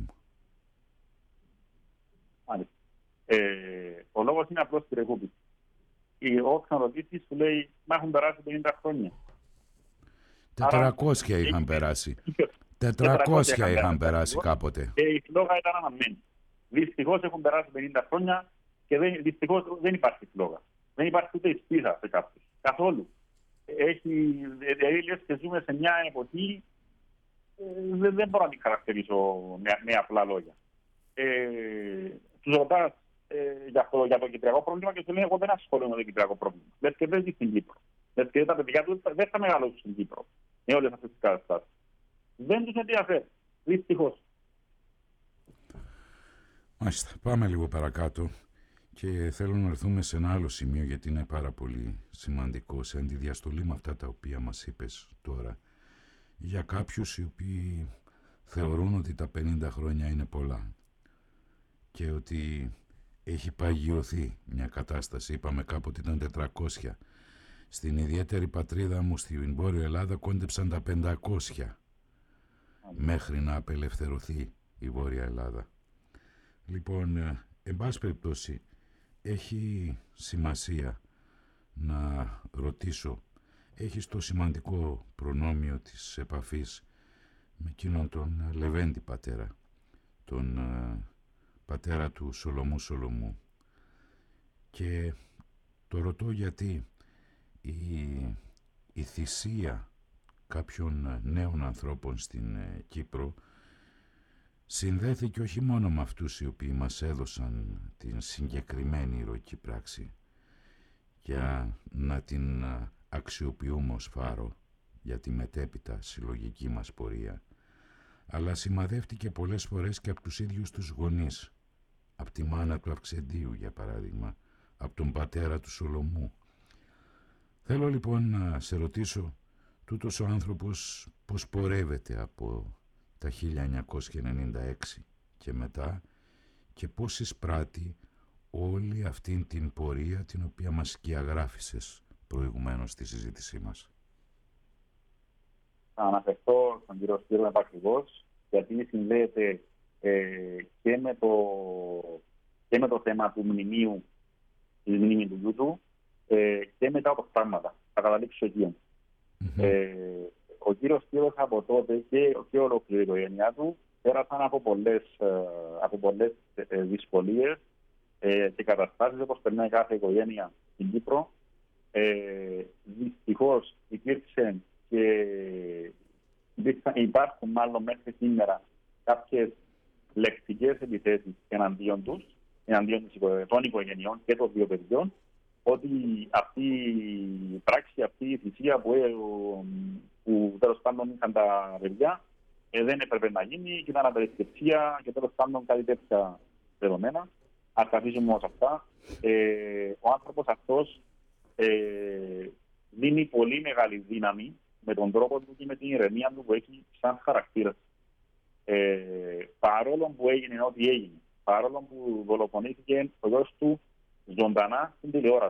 Ο λόγος είναι απλός, κύριε Κούπη. Ο ξαναρωτήσεις σου λέει, μα έχουν περάσει 50 χρόνια. 400 είχαν περάσει. 400 είχαν περάσει κάποτε. Και η φλόγα ήταν αναμένη. Δυστυχώς έχουν περάσει 50 χρόνια και δυστυχώς δεν υπάρχει φλόγα. Δεν υπάρχει ούτε η σπίθα σε κάποιους. Καθόλου. Λες και ζούμε σε μια εποχή, δεν μπορώ να την χαρακτηρίσω με απλά λόγια. Τους ρωτάς για το κυπριακό πρόβλημα και σου λέει, εγώ δεν ασχολούμαι με το κυπριακό πρόβλημα. Λες και δεν ζει στην Κύπρο. Λες και τα παιδιά του δεν θα μεγαλώσουν στην Κύπρο. Με όλες αυτές τις καταστάσεις. Δεν τους ενδιαφέρει. Δυστυχώς. Μάλιστα. Πάμε λίγο παρακάτω και θέλω να έρθουμε σε ένα άλλο σημείο, γιατί είναι πάρα πολύ σημαντικό, σε αντιδιαστολή με αυτά τα οποία μας είπες τώρα, για κάποιους οι οποίοι θεωρούν ότι τα 50 χρόνια είναι πολλά και ότι έχει παγιωθεί μια κατάσταση. Είπαμε κάποτε ήταν 400. Στην ιδιαίτερη πατρίδα μου, στην Βόρεια Ελλάδα, κόντεψαν τα 500 μέχρι να απελευθερωθεί η Βόρεια Ελλάδα. Λοιπόν, εν πάση περιπτώσει, έχει σημασία να ρωτήσω, έχεις το σημαντικό προνόμιο της επαφής με εκείνον τον Λεβέντη πατέρα, τον πατέρα του Σολομού, και Το ρωτώ γιατί η θυσία κάποιων νέων ανθρώπων στην Κύπρο συνδέθηκε όχι μόνο με αυτούς οι οποίοι μας έδωσαν την συγκεκριμένη ηρωική πράξη για να την αξιοποιούμε ως φάρο για τη μετέπειτα συλλογική μας πορεία, αλλά σημαδεύτηκε πολλές φορές και από τους ίδιους τους γονείς, από τη μάνα του Αυξεντίου για παράδειγμα, από τον πατέρα του Σολομού. Θέλω λοιπόν να σε ρωτήσω, τούτος ο άνθρωπος πώς πορεύεται από τα 1996 και μετά και πώς εισπράττει όλη αυτήν την πορεία την οποία μας σκιαγράφησες προηγουμένως στη συζήτησή μας. Θα αναφερθώ στον κύριο Σπύρο επακριβώς, γιατί συνδέεται και με το θέμα του μνημείου, τη μνήμη του γιού του, και μετά από πράγματα. Θα καταλήξω εκεί. Ο κύριος Σπύρος από τότε και ολόκληρη η οικογένειά του πέρασαν από πολλές δυσκολίες και καταστάσεις, όπως περνάει κάθε οικογένεια στην Κύπρο. Δυστυχώς υπάρχουν μάλλον μέχρι σήμερα κάποιες λεκτικές επιθέσεις εναντίον τους, εναντίον των οικογενειών και των δύο παιδιών, ότι αυτή η πράξη, αυτή η θυσία που τέλος πάντων είχαν τα παιδιά δεν έπρεπε να γίνει και ήταν απελευθερία και τέλος πάντων κάτι τέτοια δεδομένα. Ας τα αφήσουμε όμως αυτά. Ο άνθρωπος αυτός δίνει πολύ μεγάλη δύναμη με τον τρόπο του και με την ηρεμία του που έχει σαν χαρακτήρα. Παρόλο που έγινε ό,τι έγινε, παρόλο που δολοφονήθηκε ο γιος του ζωντανά στην τηλεόραση,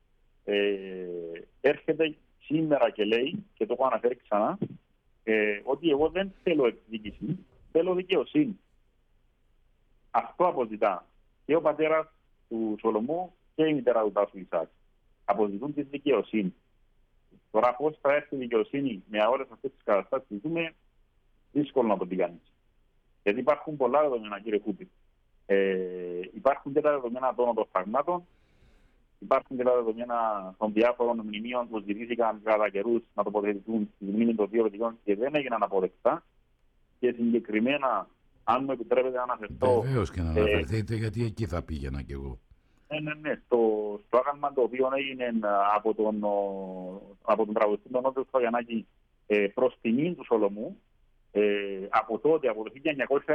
έρχεται σήμερα και λέει, και το έχω αναφέρει ξανά, ότι εγώ δεν θέλω εκδίκηση, θέλω δικαιοσύνη. Αυτό αποζητά και ο πατέρας του Σολομού και η μητέρα του Τάσου Ισάκ. Αποζητούν τη δικαιοσύνη. Τώρα πώς θα έρθει η δικαιοσύνη με όλες αυτές τις καταστάσεις που ζούμε, δύσκολο να το πει κανείς. Γιατί υπάρχουν πολλά δεδομένα, κύριε Κούπη. Υπάρχουν και τα δεδομένα των οδοφραγμάτων, υπάρχουν και τα δεδομένα των διάφορων μνημείων που ζητήθηκαν κατά καιρούς να τοποθετηθούν στη μνήμη των δύο παιδιών και δεν έγιναν αποδεκτά. Και συγκεκριμένα, αν μου επιτρέπετε να αναφερθώ. Βεβαίως και να αναφερθείτε, γιατί εκεί θα πήγαινα κι εγώ. Ναι. Στο άγαλμα το οποίο έγινε από τον τραγουδιστή τον Νότιο Στογιαννάκη προς τιμήν του Σολομού, από τότε, από το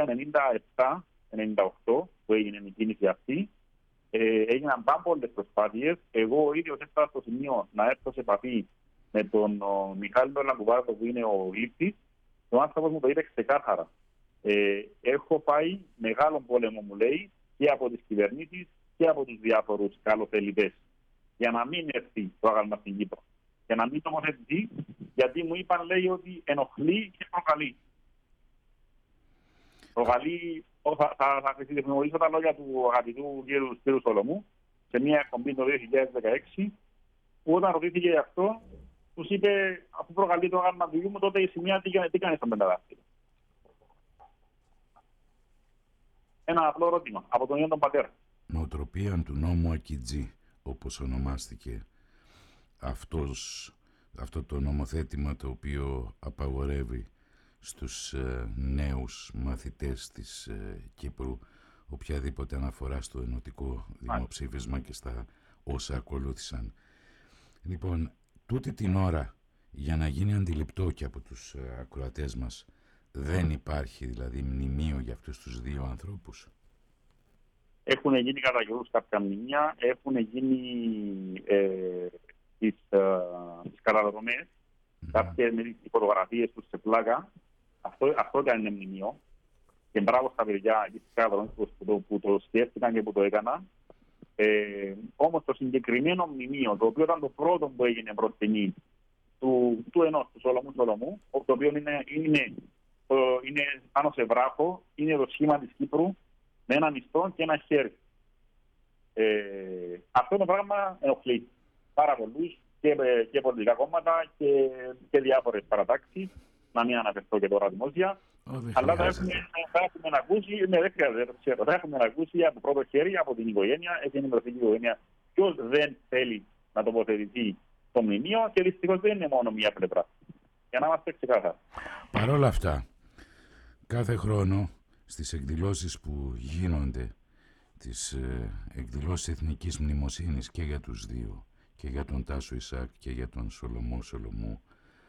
1997-98 που έγινε η κίνηση αυτή, έγιναν πάρα πολλές προσπάθειες. Εγώ ο ίδιος έφτασα στο σημείο να έρθω σε επαφή με τον Μιχάλη Λαμπουβάρδο που είναι ο λήπτης. Ο άνθρωπος μου το είπε ξεκάθαρα. Έχω πάει μεγάλο πόλεμο, μου λέει, και από τις κυβερνήσεις και από τους διάφορους καλοθελητές, για να μην έρθει το άγαλμα στην Κύπρο. Για να μην τοποθετηθεί, γιατί μου είπαν, λέει, ότι ενοχλεί και προκαλεί. Προκαλεί, θα χρησιμοποιήσω τα λόγια του αγαπητού κ. Σολομού, σε μια εκπομπή το 2016, που όταν ρωτήθηκε γι' αυτό, τους είπε, αφού προκαλεί το άγαλμα του γιού μου, τότε η σημεία τι κάνει στον πενταδάκτυλο. Ένα απλό ερώτημα από τον ίδιο τον πατέρα. Νοοτροπία του νόμου Ακιτζή, όπως ονομάστηκε αυτό το νομοθέτημα το οποίο απαγορεύει στους νέους μαθητές της Κύπρου οποιαδήποτε αναφορά στο ενωτικό δημοψήφισμα και στα όσα ακολούθησαν. Λοιπόν, τούτη την ώρα, για να γίνει αντιληπτό και από τους ακροατές μας, δεν υπάρχει δηλαδή μνημείο για αυτούς τους δύο ανθρώπους? Έχουν γίνει κατά καιρούς κάποια μνημεία, έχουν γίνει τις καταδρομές, κάποιες με τις φωτογραφίες τους σε πλάκα. Αυτό ήταν ένα μνημείο. Και μπράβο στα παιδιά και στις καταδρομές που το σκέφτηκαν και που το έκαναν. Όμως το συγκεκριμένο μνημείο, το οποίο ήταν το πρώτο που έγινε προς τιμή του ενός, του Σολομού, το οποίο είναι πάνω σε βράχο, είναι το σχήμα της Κύπρου, με ένα μισθό και ένα χέρι. Αυτό το πράγμα ενοχλεί πάρα πολλούς και πολιτικά κόμματα και διάφορες παρατάξεις, να μην αναφερθώ και τώρα δημόσια. Αλλά θα έχουμε ακούσει, δεν χρειάζεται, θα έχουμε ακούσει από πρώτο χέρι, από την οικογένεια, έχει ενημερωθεί η οικογένεια ποιος δεν θέλει να τοποθετηθεί στο μνημείο και δυστυχώς δεν είναι μόνο μία πλευρά. Για να είμαστε ξεκάθαροι. Παρ' όλα αυτά, κάθε χρόνο στις εκδηλώσεις που γίνονται, τις εκδηλώσεις εθνικής μνημοσύνης και για τους δύο, και για τον Τάσο Ισακ και για τον Σολομό Σολομού,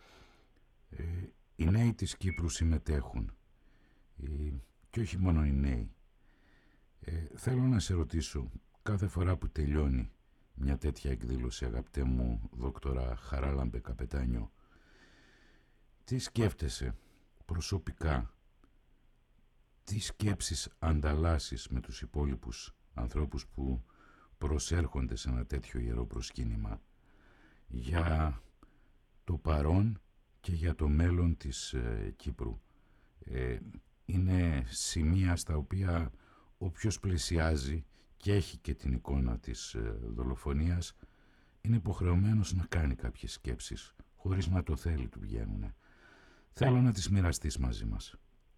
οι νέοι της Κύπρου συμμετέχουν. Και όχι μόνο οι νέοι. Θέλω να σε ρωτήσω, κάθε φορά που τελειώνει μια τέτοια εκδήλωση, αγαπητέ μου δόκτορα Χαράλαμπε Καπετάνιο, τι σκέφτεσαι προσωπικά, τι σκέψεις ανταλλάσσεις με τους υπόλοιπους ανθρώπους που προσέρχονται σε ένα τέτοιο ιερό προσκύνημα για το παρόν και για το μέλλον της Κύπρου? Είναι σημεία στα οποία όποιος πλησιάζει και έχει και την εικόνα της δολοφονίας είναι υποχρεωμένος να κάνει κάποιες σκέψεις, χωρίς να το θέλει του βγαίνουνε. Θέλω να τις μοιραστείς μαζί μας.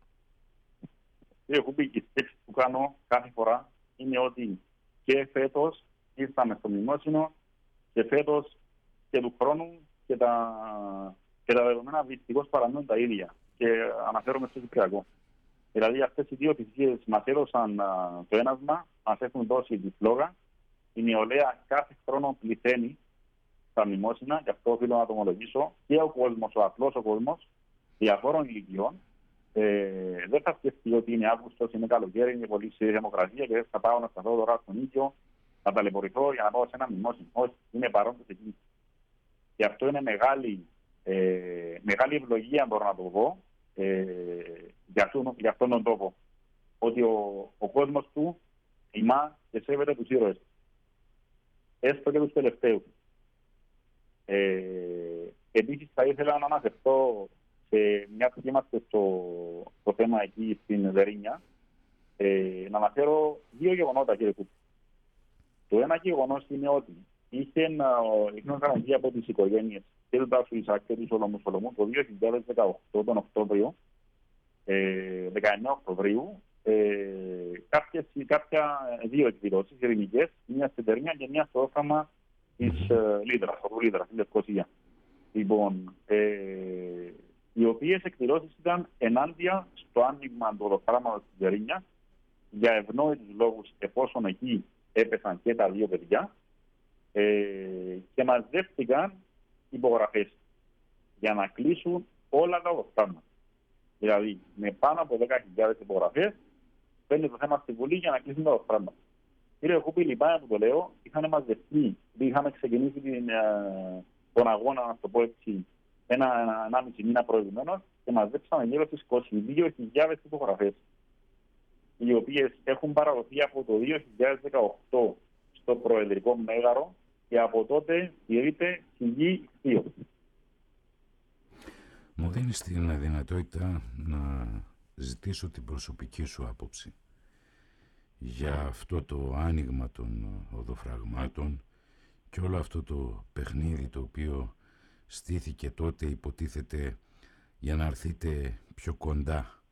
Έχω πει, η σκέψη που κάνω κάθε φορά είναι ότι και φέτος ήρθαμε στο μνημόσυνο και φέτος και του χρόνου και τα δεδομένα δυστυχώς παραμένουν τα ίδια. Και αναφέρομαι στο Κυπριακό. Δηλαδή αυτές οι δύο θυσίες μας έδωσαν το ένασμα, μας έχουν δώσει τη φλόγα. Η νεολαία κάθε χρόνο πληθαίνει στα μνημόσυνα, και αυτό οφείλω να το ομολογήσω, και ο κόσμος, ο απλός ο κόσμος, διαφόρων ηλικιών. Δεν θα σκεφτεί ότι είναι Αύγουστος, είναι καλοκαίρι, είναι πολύ στη δημοκρατία και θα πάω να σταθώ τώρα στον ίδιο, να ταλαιπωρηθώ για να πάω σε ένα μνημόσυνο. Όχι, είναι παρόντες εκεί. Και αυτό είναι μεγάλη ευλογία, μπορώ να το πω, για αυτόν τον τόπο. Ότι ο κόσμος του τιμά και σέβεται τους ήρωες. Έστω και τους τελευταίους. Επίσης θα ήθελα να αναφερθώ σε μια που είμαστε στο θέμα εκεί στην Δερίνια, να αναφέρω δύο γεγονότα, κύριε Κούτ. Το ένα γεγονός είναι ότι είχαν χαρακτήρα από τις οικογένειες και του Τάσου Ισακ και του Σολομού Σολομού το 2018, τον Οκτώβριο, 19 Οκτωβρίου, κάποια δύο εκδηλώσεις ειρηνικές, μια στην Δερίνια και μια στο όφραμα της Λίδρας, από Λίδρα, στην Λευκοσία. Λοιπόν, οι οποίες εκδηλώσεις ήταν ενάντια στο άνοιγμα του οδοφράγματος της Δερίνιας για ευνόητους λόγους, εφόσον εκεί έπεσαν και τα δύο παιδιά, και μαζεύτηκαν υπογραφές για να κλείσουν όλα τα οδοφράγματα. Δηλαδή, με πάνω από 10.000 υπογραφές, παίρνει το θέμα στη Βουλή για να κλείσουν τα οδοφράγματα. Κύριε Χούπη, λυπάμαι που το λέω, είχαν μαζευτεί, είχαμε ξεκινήσει τον αγώνα, να το πω έτσι, ένα-1,5 μήνα προηγουμένως, και μαζέψαμε γύρω στις 22.000 υπογραφές, οι οποίες έχουν παραδοθεί από το 2018 στο Προεδρικό Μέγαρο και από τότε τηρείται σιγή ηχθείο. Μου δίνεις την δυνατότητα να ζητήσω την προσωπική σου άποψη για αυτό το άνοιγμα των οδοφραγμάτων και όλο αυτό το παιχνίδι το οποίο στήθηκε τότε, υποτίθεται, για να έρθετε πιο κοντά.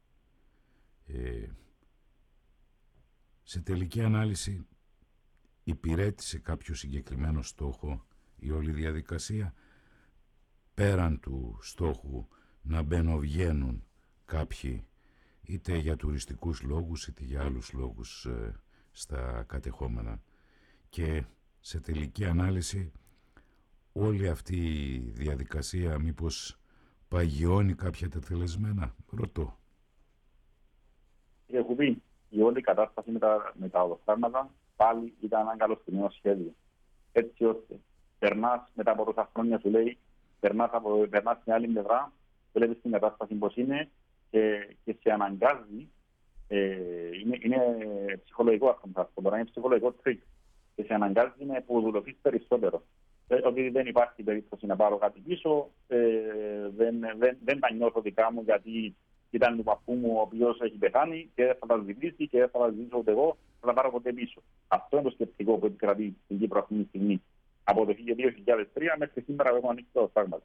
Σε τελική ανάλυση υπηρέτησε κάποιο συγκεκριμένο στόχο η όλη διαδικασία, πέραν του στόχου να μπαινοβγαίνουν κάποιοι είτε για τουριστικούς λόγους είτε για άλλους λόγους στα κατεχόμενα, και σε τελική ανάλυση όλη αυτή η διαδικασία μήπως παγιώνει κάποια τετελεσμένα? Ρωτώ. Κύριε Κουβί, η όλη κατάσταση με τα οδοφράγματα πάλι ήταν ένα καλοσχεδιασμένο σχέδιο. Έτσι ώστε περνάς μετά από τόσα χρόνια, σου λέει, περνάς στην άλλη πλευρά, βλέπεις την κατάσταση πώς είναι και σε αναγκάζει. Είναι ψυχολογικό αυτό που θα πω, είναι ψυχολογικό τρίκ. Και σε αναγκάζει να υποδουλωθείς περισσότερο. Ότι δεν υπάρχει περίπτωση να πάρω κάτι πίσω, δεν τα νιώθω δικά μου γιατί ήταν του παππού μου ο οποίος έχει πεθάνει και θα τα ζητήσει και θα τα ζητήσω ούτε εγώ, θα τα πάρω ποτέ πίσω. Αυτό είναι το σκεπτικό που επικρατεί στην Κύπρο αυτή τη στιγμή. Από το 2003 μέχρι σήμερα έχουμε ανοίξει τα οδοφράγματα.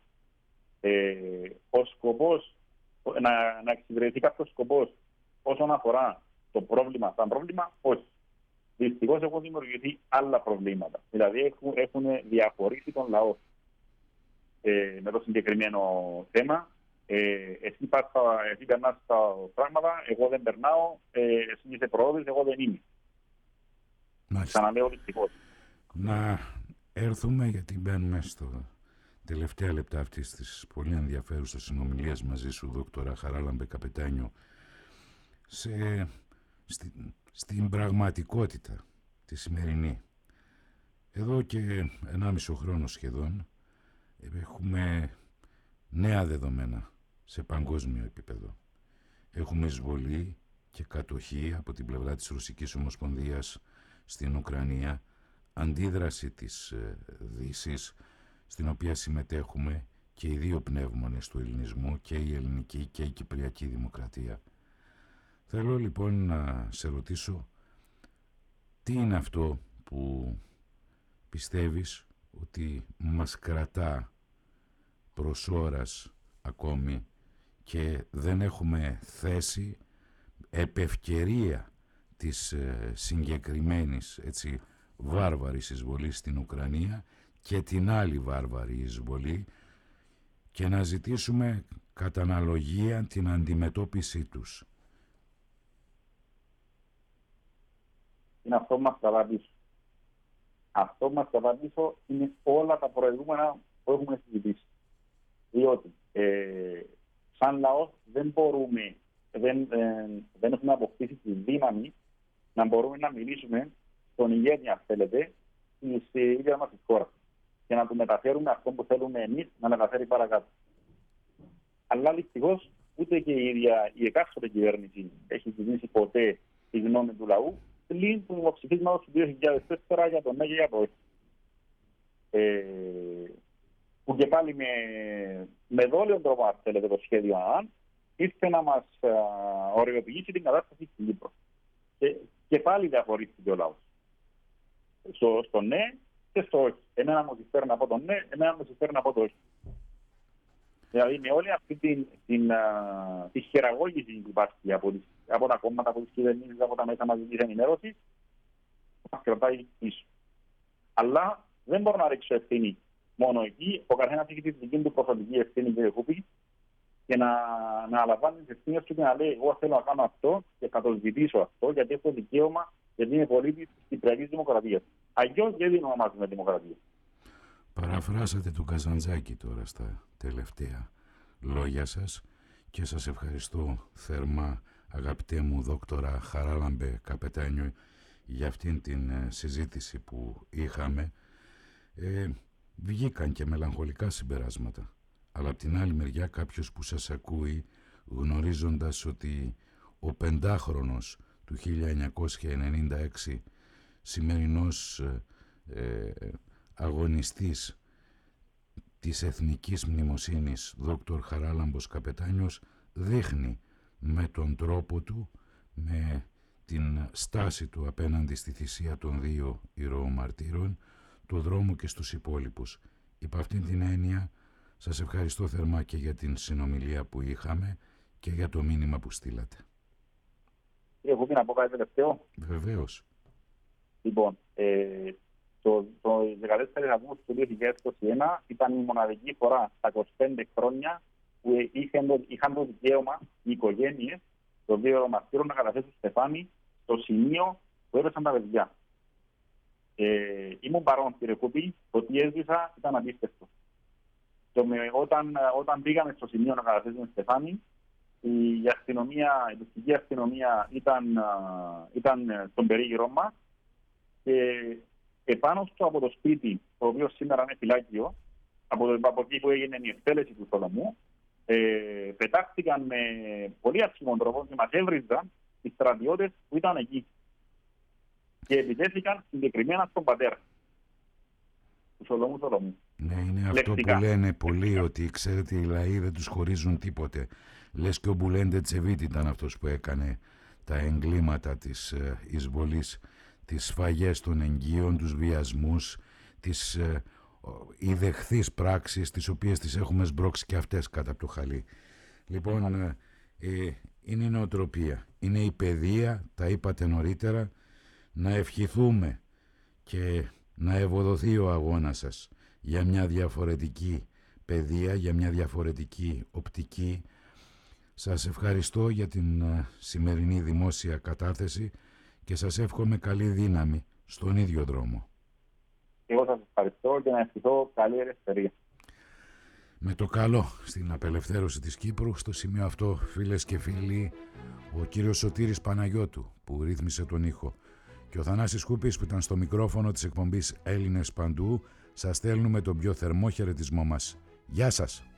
Ο σκοπός, να εξυπηρετεί κάποιος σκοπός όσον αφορά το πρόβλημα, σαν πρόβλημα, όχι. Δυστυχώς έχουν δημιουργηθεί άλλα προβλήματα. Δηλαδή έχουν διαφορήσει τον λαό με το συγκεκριμένο θέμα. Εσύ περνάς τα πράγματα, εγώ δεν περνάω, εσύ είσαι προόδης, εγώ δεν είμαι. Ξαναλέω δυστυχώς. Να έρθουμε, γιατί μπαίνουμε στο τελευταία λεπτά αυτής της πολύ ενδιαφέρουσας συνομιλίας μαζί σου, Δόκτωρα Χαράλαμπε Καπετάνιο, στην πραγματικότητα τη σημερινή. Εδώ και 1,5 χρόνο σχεδόν έχουμε νέα δεδομένα σε παγκόσμιο επίπεδο. Έχουμε εισβολή και κατοχή από την πλευρά της Ρωσικής Ομοσπονδίας στην Ουκρανία, αντίδραση της Δύσης, στην οποία συμμετέχουμε και οι δύο πνεύμονες του ελληνισμού, και η ελληνική και η κυπριακή δημοκρατία. Θέλω λοιπόν να σε ρωτήσω, τι είναι αυτό που πιστεύεις ότι μας κρατά προς ώρας ακόμη και δεν έχουμε θέση επευκαιρία της συγκεκριμένης βάρβαρης εισβολής στην Ουκρανία και την άλλη βάρβαρη εισβολή και να ζητήσουμε κατά αναλογία την αντιμετώπιση τους. Είναι αυτό που μας κρατά πίσω. Αυτό που μας κρατά πίσω είναι όλα τα προηγούμενα που έχουμε συζητήσει. Διότι σαν λαός δεν έχουμε αποκτήσει τη δύναμη να μπορούμε να μιλήσουμε στον ηγέτη, αν θέλετε, στη ίδια μας τη χώρα και να του μεταφέρουμε αυτό που θέλουμε εμείς να μεταφέρει παρακάτω. Αλλά δυστυχώς ούτε και η ίδια η εκάστοτε κυβέρνηση έχει κινήσει ποτέ τη γνώμη του λαού πλην του δημοψηφίσματος του 2004 για το ναι και για το όχι. Που και πάλι με δόλιο τρόπο, αν θέλετε, το σχέδιο ΑΝ ήρθε να μας οριοποιήσει την κατάσταση στην Κύπρο. Και πάλι διαφορήθηκε ο λαός. Στο ναι και στο όχι. Εμένα μου συμφέρει να πω το ναι, εμένα μου συμφέρει να πω το όχι. Δηλαδή με όλη αυτή τη χειραγώγηση που υπάρχει από τα κόμματα, από τις κυβερνήσεις, από τα μέσα μαζικής ενημέρωσης, μας κρατάει πίσω. Αλλά δεν μπορώ να ρίξω ευθύνη μόνο εκεί. Ο καθένας έχει τη δική του προσωπική ευθύνη, κύριε Κούπη, και να αναλαμβάνει τις ευθύνες του και να λέει: εγώ θέλω να κάνω αυτό και θα το ζητήσω αυτό, γιατί έχω δικαίωμα, γιατί είναι πολίτης της Κυπριακής Δημοκρατίας. Αλλιώς δεν ονομάζουμε δημοκρατία. Παραφράσατε τον Καζαντζάκη τώρα στα τελευταία λόγια σας και σας ευχαριστώ θερμά, αγαπητέ μου Δόκτωρα Χαράλαμπε Καπετάνιο, για αυτήν την συζήτηση που είχαμε. Βγήκαν και μελαγχολικά συμπεράσματα, αλλά από την άλλη μεριά κάποιος που σας ακούει, γνωρίζοντας ότι ο 5χρονος του 1996 σημερινός αγωνιστής της εθνικής μνημοσύνης Δόκτωρ Χαράλαμπος Καπετάνιος δείχνει με τον τρόπο του, με την στάση του απέναντι στη θυσία των δύο ηρωομαρτύρων, το δρόμο και στους υπόλοιπους. Υπ' αυτήν την έννοια σας ευχαριστώ θερμά και για την συνομιλία που είχαμε και για το μήνυμα που στείλατε. Έχω πει να πω κάτι τελευταίο. Βεβαίως. Λοιπόν, το 14 Αυγούστου του 2021 ήταν η μοναδική φορά στα 25 χρόνια που είχαν το δικαίωμα οι οικογένειες των δύο ηρωομαρτύρων να καταθέσουν στεφάνι στο σημείο που έδωσαν τα παιδιά. Ήμουν παρόν, κύριε Κούπη, το τι έζησα ήταν απίστευτο. Όταν πήγαμε στο σημείο να καταθέσουμε στεφάνι, η τοπική αστυνομία ήταν στον περίγυρό μας και επάνω στο από το σπίτι, το οποίο σήμερα είναι φυλάκιο, από εκεί που έγινε η εκτέλεση του Σολομού, πετάχτηκαν με πολύ άσχημο τρόπο και μας έβριζαν οι στρατιώτες που ήταν εκεί. Και επιτέθηκαν συγκεκριμένα στον πατέρα του Σολομού. Ναι, είναι αυτό που λένε πολλοί, ότι ξέρετε οι λαοί δεν τους χωρίζουν τίποτε. Λες και ο Μπουλέντε Τσεβίτη ήταν αυτός που έκανε τα εγκλήματα της εισβολής, τις σφαγές των εγγύων, τους βιασμούς, τις ιδεχθείς πράξεις, τις οποίες τις έχουμε σμπρώξει και αυτές κάτω από το χαλί. Λοιπόν, είναι η νοοτροπία, είναι η παιδεία, τα είπατε νωρίτερα, να ευχηθούμε και να ευοδοθεί ο αγώνας σας για μια διαφορετική παιδεία, για μια διαφορετική οπτική. Σας ευχαριστώ για την σημερινή δημόσια κατάθεση και σας εύχομαι καλή δύναμη στον ίδιο δρόμο. Εγώ σας ευχαριστώ και να ευχηθώ καλή ελευθερία. Με το καλό στην απελευθέρωση της Κύπρου. Στο σημείο αυτό, φίλες και φίλοι, ο κύριος Σωτήρης Παναγιώτου που ρύθμισε τον ήχο και ο Θανάσης Κούπης που ήταν στο μικρόφωνο της εκπομπής Έλληνες Παντού, σας στέλνουμε τον πιο θερμό χαιρετισμό μας. Γεια σας!